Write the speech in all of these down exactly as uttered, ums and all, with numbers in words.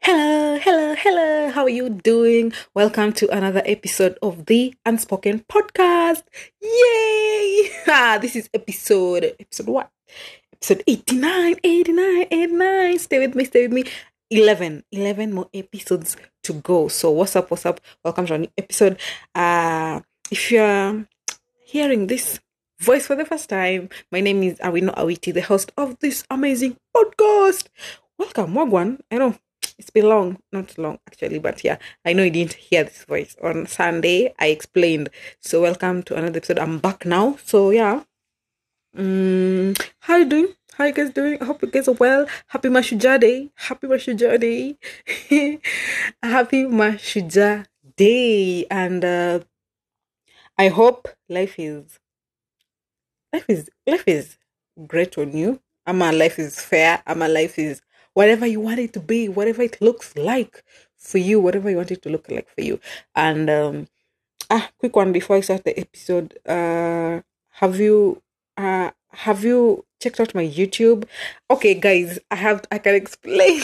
Hello, hello, hello. How are you doing? Welcome to another episode of the Unspoken Podcast. Yay! Ah, this is episode episode what? Episode eighty-nine, eighty-nine, eighty-nine. Stay with me, stay with me. eleven, eleven more episodes to go. So what's up, what's up? Welcome to a new episode. Uh if you're hearing this voice for the first time, my name is Awino Awiti, the host of this amazing podcast. Welcome, Wagwan. I know it's been long, not long actually, but yeah, I know you didn't hear this voice on Sunday. I explained. So welcome to another episode. I'm back now. So yeah, um, how you doing? How you guys doing? I hope you guys are well. Happy Mashuja Day. Happy Mashuja Day. Happy Mashuja Day. And uh, I hope life is life is life is great on you. Ama life is fair. Ama life is whatever you want it to be, whatever it looks like for you, whatever you want it to look like for you. And um ah, quick one before I start the episode. Uh have you uh have you checked out my YouTube? Okay, guys, I have I can explain.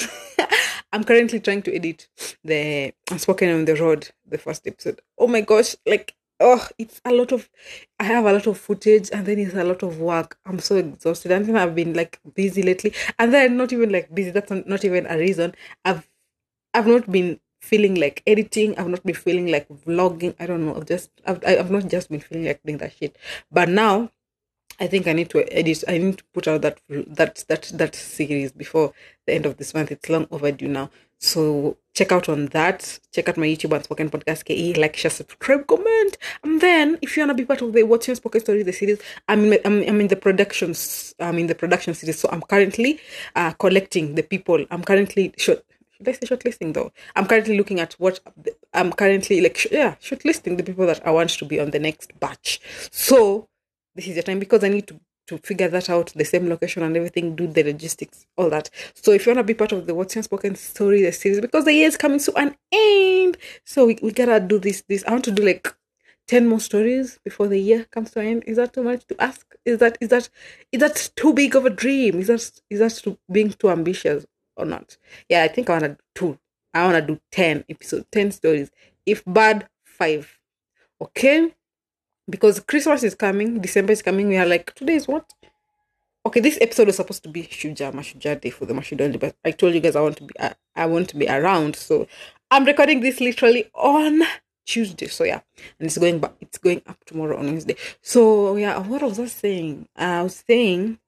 I'm currently trying to edit the Unspoken on the Road, the first episode. Oh my gosh, like oh, it's a lot of I have a lot of footage and then it's a lot of work. I'm so exhausted. And then I've been like busy lately. And then not even like busy, that's not, not even a reason. I've I've not been feeling like editing. I've not been feeling like vlogging. I don't know. I've just I've I've not just been feeling like doing that shit. But now I think I need to edit. I need to put out that that that that series before the end of this month. It's long overdue now. So check out on that. Check out my YouTube Unspoken Podcast K E. Like, share, subscribe, comment. And then if you wanna be part of the What's Your Spoken Story, the series, I'm in, I'm, I'm in the productions. I'm in the production series. So I'm currently uh collecting the people. I'm currently short. Should I say shortlisting though? I'm currently looking at what I'm currently like. Sh- yeah, shortlisting the people that I want to be on the next batch. So this is your time because I need to, to figure that out, the same location and everything, do the logistics, all that. So if you want to be part of the What's Your Spoken Story, the series, because the year is coming to an end, so we, we gotta do this, this. I want to do like ten more stories before the year comes to an end. Is that too much to ask? Is that is that is that too big of a dream? Is that is that too, being too ambitious or not? Yeah, I think I wanna do two. I wanna do ten episodes, ten stories. If bad, five. Okay? Because Christmas is coming, December is coming. We are like, today is what? Okay, this episode was supposed to be Shuja Mashuja Day for the Mashuja Day, but I told you guys I want to be I, I want to be around, so I'm recording this literally on Tuesday. So yeah, and it's going back. It's going up tomorrow on Wednesday. So yeah, what was I saying? I was saying,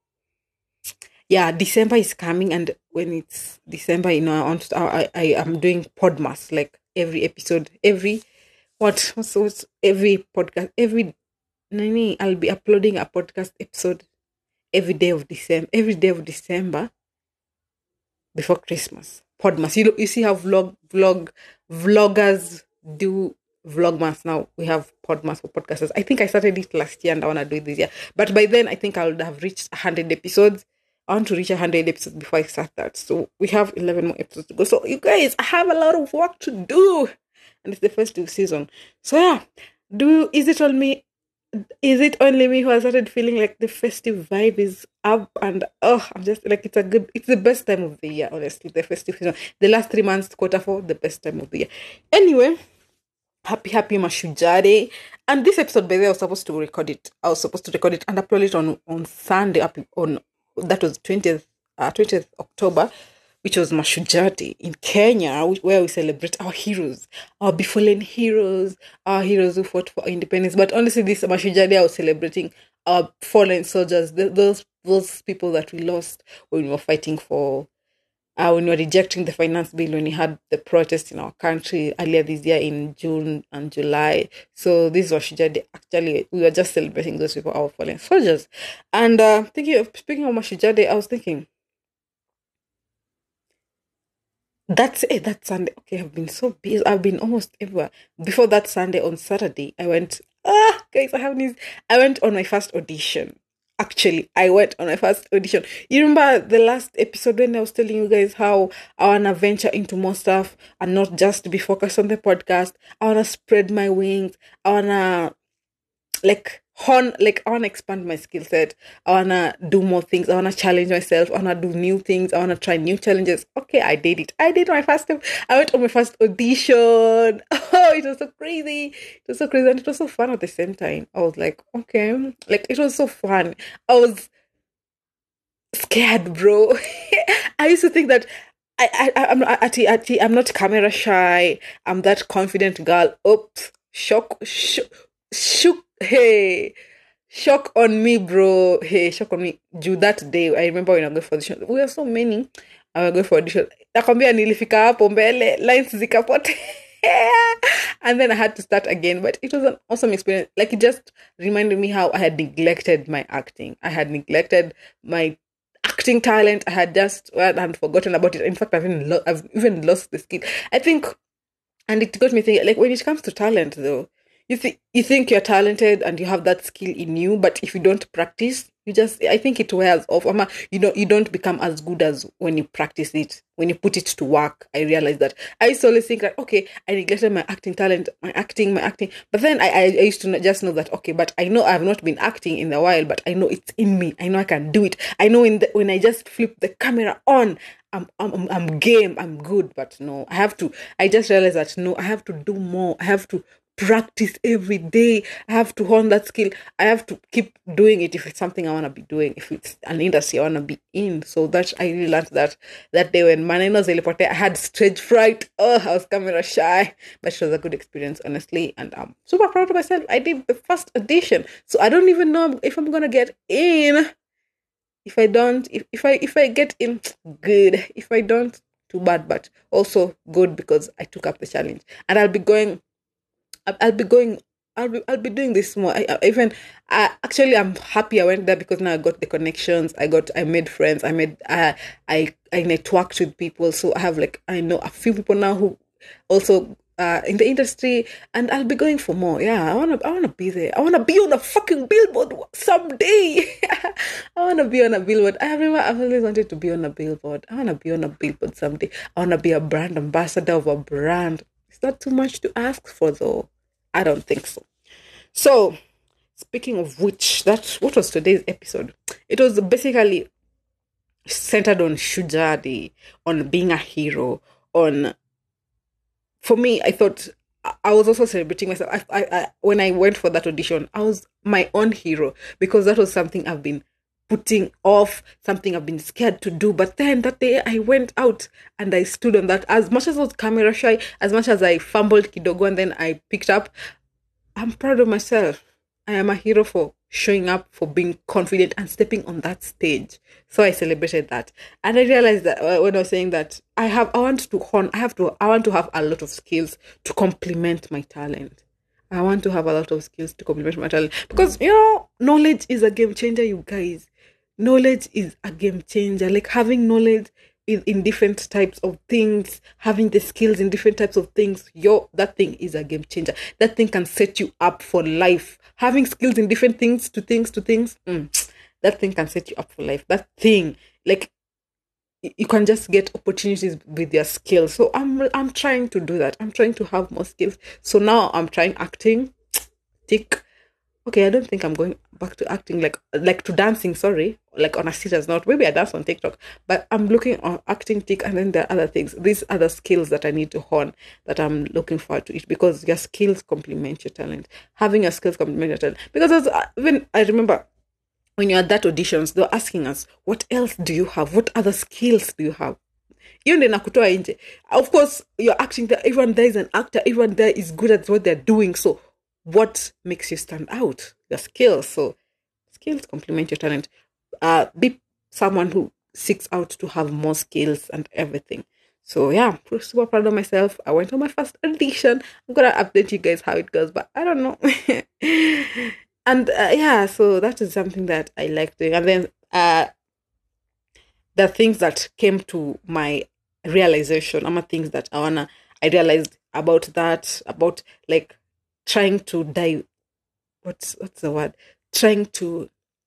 yeah, December is coming, and when it's December, you know, I want to, I I am doing Podmas like every episode, every what what's, what's every podcast every Nani, I'll be uploading a podcast episode every day of December, every day of December before Christmas. Podmas. You know, you see how vlog vlog vloggers do vlogmas now. We have Podmas for podcasters. I think I started it last year and I wanna do it this year. But by then I think I would have reached a hundred episodes. I want to reach a hundred episodes before I start that. So we have eleven more episodes to go. So you guys, I have a lot of work to do. And it's the first season. So yeah. Do is it on me? Is it only me who has started feeling like the festive vibe is up and oh, I'm just like it's a good, it's the best time of the year, honestly. The festive season, the last three months, quarter four, the best time of the year. Anyway, happy, happy Mashuja Day. And this episode, by the way, I was supposed to record it. I was supposed to record it and upload it on on Sunday. Up on that was twentieth, uh, twentieth October, which was Mashuja Day in Kenya, where we celebrate our heroes, our befallen heroes, our heroes who fought for independence. But honestly, this Mashuja Day, I was celebrating our fallen soldiers, the, those those people that we lost when we were fighting for, uh, when we were rejecting the finance bill, when we had the protest in our country earlier this year in June and July. So this Mashuja Day, actually, we were just celebrating those people, our fallen soldiers. And uh, thinking of, speaking of Mashuja Day, I was thinking, That's it. That Sunday. Okay, I've been so busy. I've been almost everywhere. Before that Sunday, on Saturday, I went. Ah, guys, I have news. I went on my first audition. Actually, I went on my first audition. You remember the last episode when I was telling you guys how I wanna venture into more stuff and not just be focused on the podcast. I wanna spread my wings. I wanna like hone, like I wanna expand my skill set. I wanna do more things. I wanna challenge myself. I wanna do new things. I wanna try new challenges. Okay, I did it. I did my first time. I went on my first audition. Oh, it was so crazy. It was so crazy and it was so fun at the same time. I was like, okay, like it was so fun. I was scared, bro. I used to think that I, I, I'm actually, actually, I'm not camera shy. I'm that confident girl. Oops, shock, sh- shook. Hey, shock on me, bro. Hey, shock on me. Do that day. I remember when I go for audition. We were so many. I will go for audition. Nakwambia nilifika hapo mbele, lines zikapotea. And then I had to start again. But it was an awesome experience. Like it just reminded me how I had neglected my acting. I had neglected my acting talent. I had just well, I had forgotten about it. In fact, I've even lo- I've even lost the skill. I think, and it got me thinking. Like when it comes to talent, though, you think you think you're talented and you have that skill in you, but if you don't practice, you just I think it wears off. Ama, you don't you don't become as good as when you practice it, when you put it to work. I realized that. I used to always think like, okay, I neglected my acting talent, my acting, my acting. But then I, I, I used to not- just know that okay, but I know I've not been acting in a while, but I know it's in me. I know I can do it. I know in the, when I just flip the camera on, I'm, I'm I'm game. I'm good. But no, I have to. I just realized that no, I have to do more. I have to practice every day. I have to hone that skill. I have to keep doing it if it's something I want to be doing, if it's an industry I want to be in. So that I really learned that that day when Maneno Zelipote, I had stage fright. Oh, I was camera shy, but it was a good experience, honestly. And I'm super proud of myself. I did the first audition. So I don't even know if I'm going to get in. If I don't, if, if I if I get in, good. If I don't, too bad, but also good because I took up the challenge. And I'll be going I'll, I'll be going. I'll be. I'll be doing this more. I, I even. I, actually, I'm happy I went there because now I got the connections. I got. I made friends. I made. Uh, I. I networked with people. So I have like. I know a few people now who also uh in the industry, and I'll be going for more. Yeah, I wanna. I wanna be there. I wanna be on a fucking billboard someday. I wanna be on a billboard. I remember I've always wanted to be on a billboard. I wanna be on a billboard someday. I wanna be a brand ambassador of a brand. It's not too much to ask for, though. I don't think so. So, speaking of which, that what was today's episode? It was basically centered on Shujadi, on being a hero, on. For me, I thought I I was also celebrating myself. I, I, I, when I went for that audition, I was my own hero because that was something I've been putting off, something I've been scared to do. But then that day I went out and I stood on that. As much as I was camera shy, as much as I fumbled kidogo and then I picked up, I'm proud of myself. I am a hero for showing up, for being confident and stepping on that stage. So I celebrated that. And I realized that uh, when I was saying that I have, I want to hone, I have to, I want to have a lot of skills to complement my talent. I want to have a lot of skills to complement my talent because, you know, knowledge is a game changer, you guys. Knowledge is a game changer. Like having knowledge in, in different types of things, having the skills in different types of things, your that thing is a game changer. That thing can set you up for life. Having skills in different things to things to things, mm, that thing can set you up for life. That thing, like y- you can just get opportunities with your skills. So I'm I'm trying to do that. I'm trying to have more skills. So now I'm trying acting. Tick. Okay, I don't think I'm going back to acting like like to dancing, sorry. Like on a serious note. Maybe I dance on TikTok. But I'm looking on acting tick and then there are other things. These other skills that I need to hone that I'm looking forward to it because your skills complement your talent. Having your skills complement your talent. Because as, uh, when I remember when you're at that auditions, they're asking us, what else do you have? What other skills do you have? Hiyo ndio nakutoa nje. Of course, you're acting there. Everyone there is an actor. Everyone there is good at what they're doing. So, what makes you stand out? Your skills. So, skills complement your talent. Uh, be someone who seeks out to have more skills and everything. So, yeah, super proud of myself. I went on my first audition. I'm gonna update you guys how it goes, but I don't know. And uh, yeah, so that is something that I like doing. And then uh, the things that came to my realization, I'm things that I wanna I realized about that, about like trying to dive what's what's the word? Trying to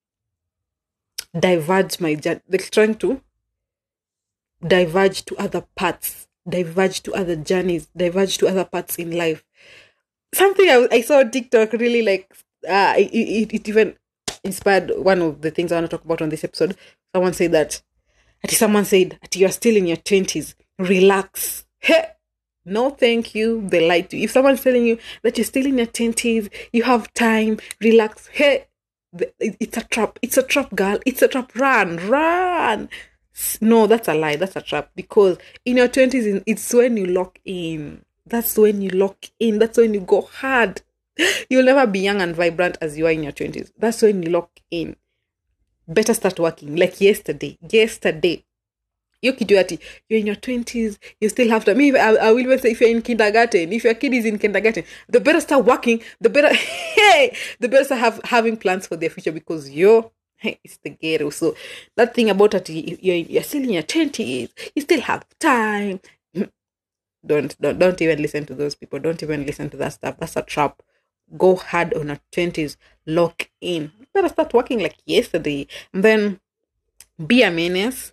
diverge my jour- like trying to diverge to other paths, diverge to other journeys, diverge to other paths in life. Something I, I saw on TikTok really like uh, it, it, it even inspired one of the things I want to talk about on this episode. Someone said that, someone said, you're still in your twenties, relax. Hey, no, thank you. They lied to you. If someone's telling you that you're still in your twenties, you have time, relax. Hey, it's a trap. It's a trap, girl. It's a trap. Run, run. No, that's a lie. That's a trap. Because in your twenties, it's when you lock in. That's when you lock in. That's when you go hard. You'll never be young and vibrant as you are in your twenties. That's when you lock in. Better start working. Like yesterday. Yesterday. You're in your twenties. You still have to. I mean, I, I will even say if you're in kindergarten, if your kid is in kindergarten, the better start working. The better, hey, the better start have, having plans for their future because you're, hey, it's the ghetto. So that thing about it, you're, you're still in your twenties. You still have time. Don't, don't, don't even listen to those people. Don't even listen to that stuff. That's a trap. Go hard on your twenties. Lock in. You better start working like yesterday. And then be a menace.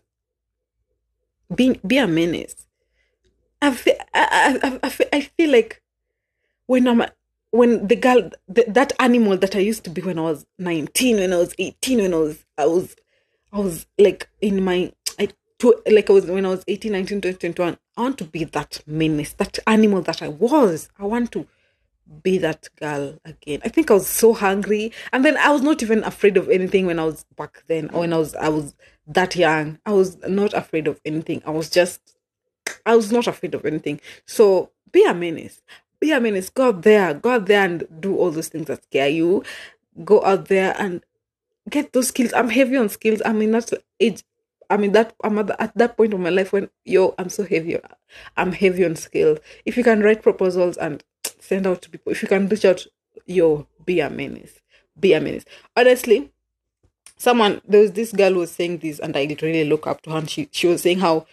Be, be a menace. I feel, I, I, I, feel, I feel like when I'm when the girl the, that animal that I used to be when I was nineteen, when I was eighteen, when I was I was I was like in my I to, like I was when I was eighteen, nineteen, twenty, twenty-one. I want to be that menace, that animal that I was. I want to be that girl again. I think I was so hungry, and then I was not even afraid of anything when I was back then. Or when I was I was that young, I was not afraid of anything. I was just I was not afraid of anything. So be a menace. Be a menace. Go out there. Go out there and do all those things that scare you. Go out there and get those skills. I'm heavy on skills. I mean that's age. I mean that I'm at, at that point of my life when yo I'm so heavy. I'm heavy on skills. If you can write proposals and send out to people, if you can reach out, yo, be a menace. Be a menace. Honestly, someone, there was this girl who was saying this, and I really look up to her, and she, she was saying how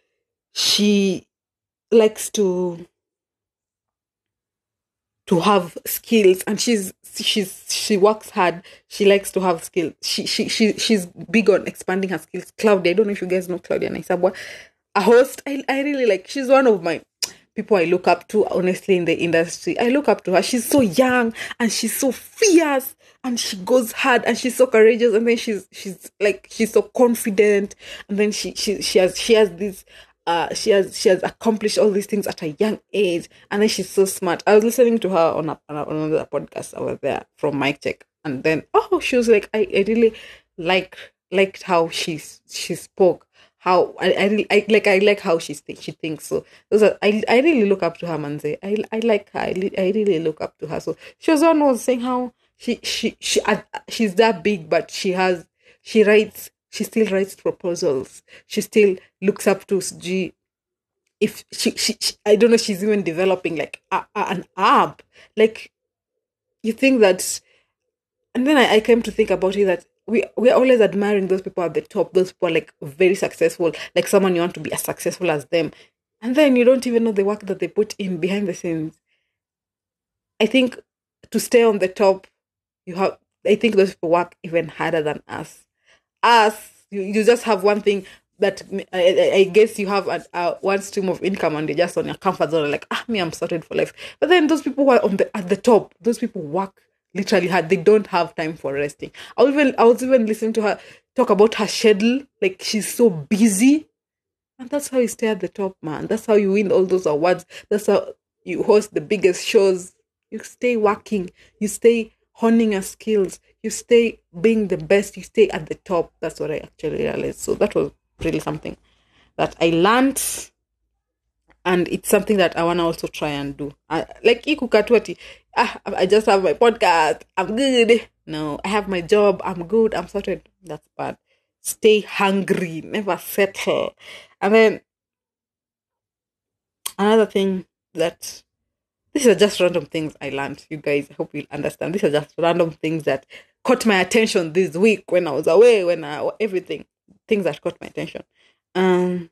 she likes to to have skills, and she's she's she works hard. She likes to have skills. She she she she's big on expanding her skills. Claudia, I don't know if you guys know Claudia Naisabwa, a host. I I really like. She's one of my people I look up to, honestly, in the industry. I look up to her. She's so young and she's so fierce and she goes hard and she's so courageous, and then she's she's like she's so confident, and then she she she has she has this uh she has she has accomplished all these things at a young age, and then she's so smart. I was listening to her on a, on another podcast over there from Mic Check, and then oh she was like I, I really like liked how she she spoke. How I, I really I like I like how she th- she thinks. So those are, I I really look up to her, Manze. I I like her. I, li- I really look up to her. So she was one who was saying how she she she uh, she's that big, but she has she writes she still writes proposals. She still looks up to G. If she, she, she I don't know, she's even developing like a, a, an app. Like you think that, and then I, I came to think about it that. We we're always admiring those people at the top. Those people are like very successful, like someone you want to be as successful as them. And then you don't even know the work that they put in behind the scenes. I think to stay on the top, you have, I think those people work even harder than us. Us, you, you just have one thing that I, I guess you have a, a one stream of income and you're just on your comfort zone, like, ah, me, I'm sorted for life. But then those people who are on the at the top, those people work literally hard. They don't have time for resting. I was even I was even listening to her talk about her schedule. Like she's so busy, and that's how you stay at the top, man. That's how you win all those awards. That's how you host the biggest shows. You stay working. You stay honing your skills. You stay being the best. You stay at the top. That's what I actually realized. So that was really something that I learned. And it's something that I want to also try and do. I, like, ikukatuati, ah, I just have my podcast. I'm good. No, I have my job. I'm good. I'm sorted. That's bad. Stay hungry. Never settle. And then another thing that, these are just random things I learned. You guys, I hope you'll understand. These are just random things that caught my attention this week when I was away, when I, everything. Things that caught my attention. Um...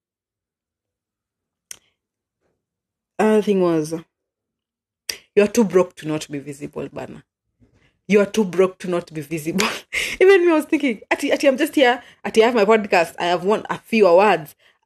Another thing was, you are too broke to not be visible, Bana. You are too broke to not be visible. Even me, I was thinking, Ati, Ati, I'm just here. Ati, I have my podcast. I have won a few awards.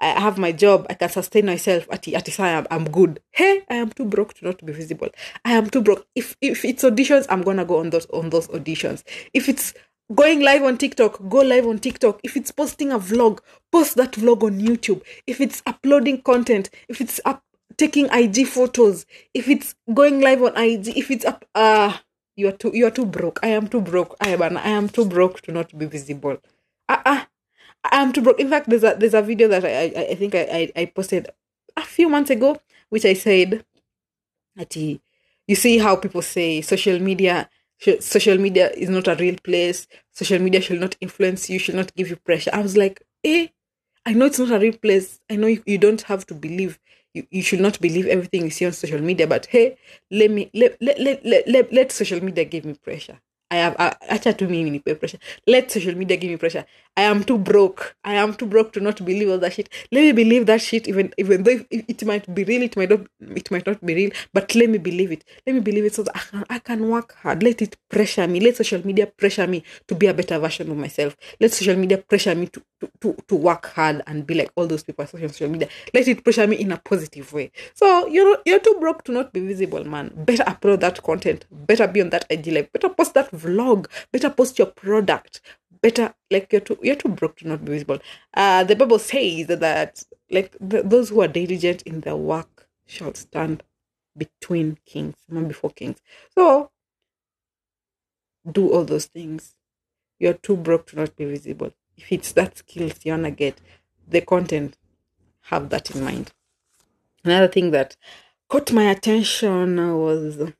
I have my job, I can sustain myself. At at I am I'm good. Hey, I am too broke to not be visible. I am too broke. If if it's auditions, I'm gonna go on those on those auditions. If it's going live on TikTok, go live on TikTok. If it's posting a vlog, post that vlog on YouTube. If it's uploading content, if it's up taking I G photos, if it's going live on I G, if it's up, uh you are too you are too broke. I am too broke. I am I am too broke to not be visible. Uh uh I am too broke. In fact, there's a there's a video that I I, I think I, I I posted a few months ago, which I said that you see how people say social media social media is not a real place. Social media should not influence you, should not give you pressure. I was like, eh, I know it's not a real place. I know you, you don't have to believe. You, you should not believe everything you see on social media. But hey, let me let let let let, let, let social media give me pressure. I have acha to me pressure. Let social media give me pressure. I am too broke. I am too broke to not believe all that shit. Let me believe that shit, even even though it, it might be real, it might not, it might not be real. But let me believe it. Let me believe it so that I can, I can work hard. Let it pressure me. Let social media pressure me to be a better version of myself. Let social media pressure me to to to, to work hard and be like all those people on social media. Let it pressure me in a positive way. So you're you're too broke to not be visible, man. Better upload that content. Better be on that I G live. Better post that vlog. Better post your product. Better, like, you're too you're too broke to not be visible. Uh the Bible says that, that like the, those who are diligent in their work shall stand between kings, not before kings. So do all those things. You're too broke to not be visible. If it's that skills you wanna get, the content, have that in mind. Another thing that caught my attention was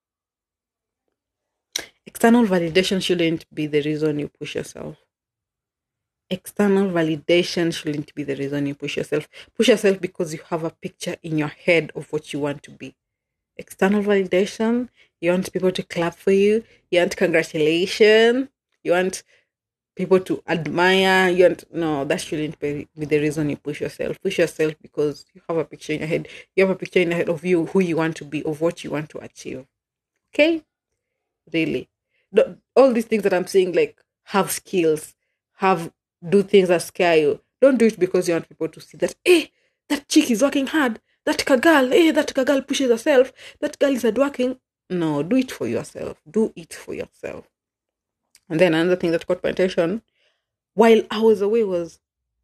external validation shouldn't be the reason you push yourself. External validation shouldn't be the reason you push yourself. Push yourself because you have a picture in your head of what you want to be. External validation, you want people to clap for you. You want congratulations. You want people to admire. You want, no, that shouldn't be the reason you push yourself. Push yourself because you have a picture in your head. You have a picture in your head of you, who you want to be, of what you want to achieve. Okay? Really. All these things that I'm saying, like, have skills, have do things that scare you. Don't do it because you want people to see that, hey, that chick is working hard. That girl, hey, that girl pushes herself. That girl is hardworking. No, do it for yourself. Do it for yourself. And then another thing that caught my attention while I was away was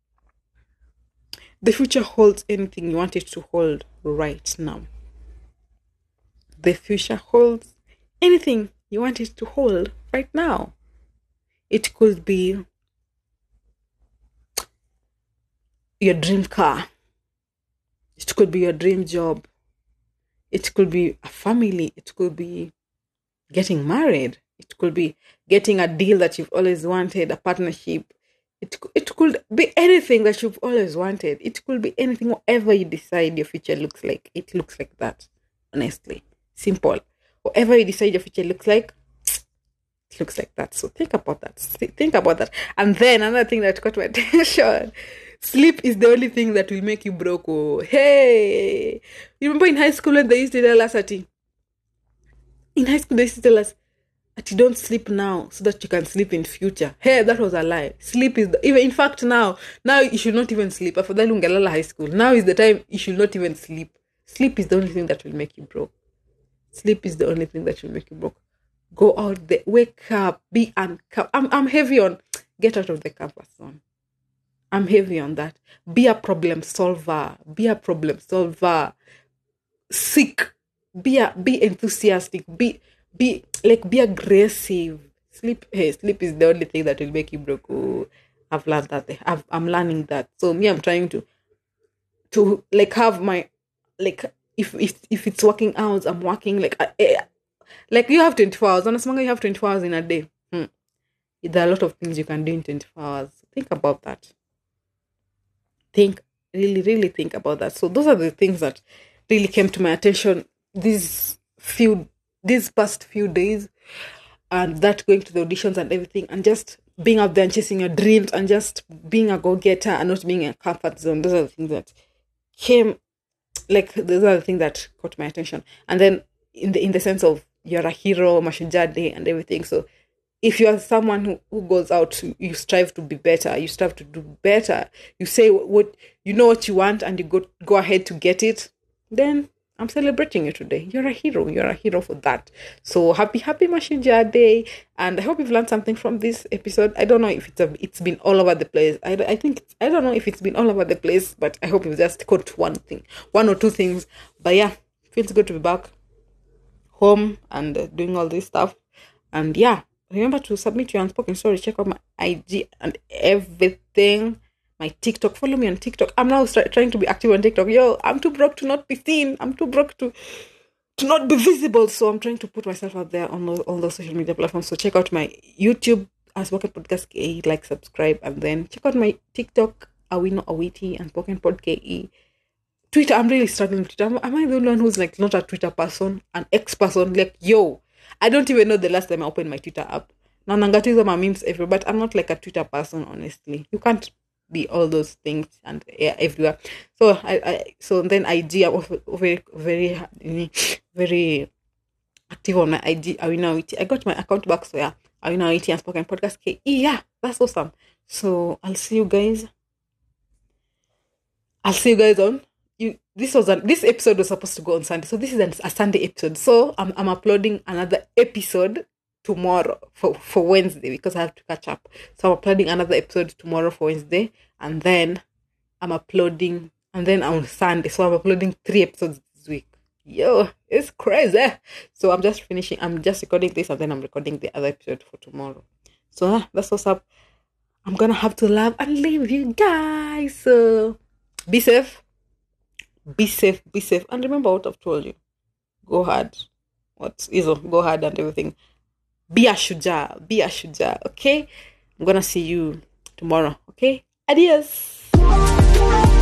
the future holds anything you want it to hold right now. The future holds anything you want it to hold right now. It could be your dream car. It could be your dream job. It could be a family. It could be getting married. It could be getting a deal that you've always wanted, a partnership. It, it could be anything that you've always wanted. It could be anything, whatever you decide your future looks like. It looks like that, honestly. Simple. Whatever you decide your future looks like, it looks like that. So think about that. Think about that. And then another thing that caught my attention, sleep is the only thing that will make you broke. Oh, hey. You remember in high school when they used to tell us that in high school they used to tell us that you don't sleep now so that you can sleep in future. Hey, that was a lie. Sleep is the, even in fact now, now you should not even sleep. After that ungalala high school. Now is the time you should not even sleep. Sleep is the only thing that will make you broke. Sleep is the only thing that will make you broke. Go out there, wake up, be uncomfortable. I'm, I'm heavy on get out of the comfort zone. I'm heavy on that. Be a problem solver. Be a problem solver. Seek. Be a, be enthusiastic. Be be like be aggressive. Sleep. Hey, sleep is the only thing that will make you broke. Oh, I've learned that. I've, I'm learning that. So me, I'm trying to to like have my like if if if it's working hours, I'm working like I, like you have twenty-four hours. On a smaller, you have twenty-four hours in a day. Hmm. There are a lot of things you can do in twenty-four hours. Think about that. Think, really, really think about that. So those are the things that really came to my attention these few, these past few days, and that going to the auditions and everything, and just being out there and chasing your dreams, and just being a go-getter and not being in a comfort zone. Those are the things that came, like those are the things that caught my attention. And then in the in the sense of you're a hero, Mashujaa Day and everything. So if you are someone who, who goes out, you strive to be better, you strive to do better, you say what you know what you want and you go go ahead to get it, then I'm celebrating you today. You're a hero. You're a hero for that. So happy, happy Mashinja Day. And I hope you've learned something from this episode. I don't know if it's a, it's been all over the place. I, I think, it's, I don't know if it's been all over the place, but I hope you've just caught one thing, one or two things. But yeah, feels good to be back home and uh, doing all this stuff. And yeah, remember to submit your unspoken story. Check out my I G and everything. My TikTok. Follow me on TikTok. I'm now start, trying to be active on TikTok. Yo, I'm too broke to not be seen. I'm too broke to to not be visible. So I'm trying to put myself out there on all, all those social media platforms. So check out my YouTube Unspoken Podcast K E, like, subscribe, and then check out my TikTok Awino Awiti and Spoken Pod K E. Twitter. I'm really struggling with Twitter. Am, am I the only one who's like not a Twitter person, an ex person? Like, yo, I don't even know the last time I opened my Twitter app. Now Nangatiza my memes everywhere, but I'm not like a Twitter person, honestly. You can't be all those things and yeah, everywhere. So I, I so then I G, I'm very very very active on my I G. Awino Awiti. I got my account back, so yeah, Awino Awiti and Spoken Podcast K E. Yeah, that's awesome. So I'll see you guys. I'll see you guys on. You, this was a, this episode was supposed to go on Sunday, so this is an, a Sunday episode. So I'm I'm uploading another episode tomorrow for, for Wednesday because I have to catch up. So I'm uploading another episode tomorrow for Wednesday, and then I'm uploading and then on Sunday. So I'm uploading three episodes this week. Yo, it's crazy. So I'm just finishing. I'm just recording this, and then I'm recording the other episode for tomorrow. So uh, that's what's up. I'm gonna have to love and leave you guys. So be safe. Be safe, be safe. And remember what I've told you. Go hard. What's Izo? Go hard and everything. Be a shuja. Be a shuja. Okay? I'm gonna see you tomorrow. Okay? Adios.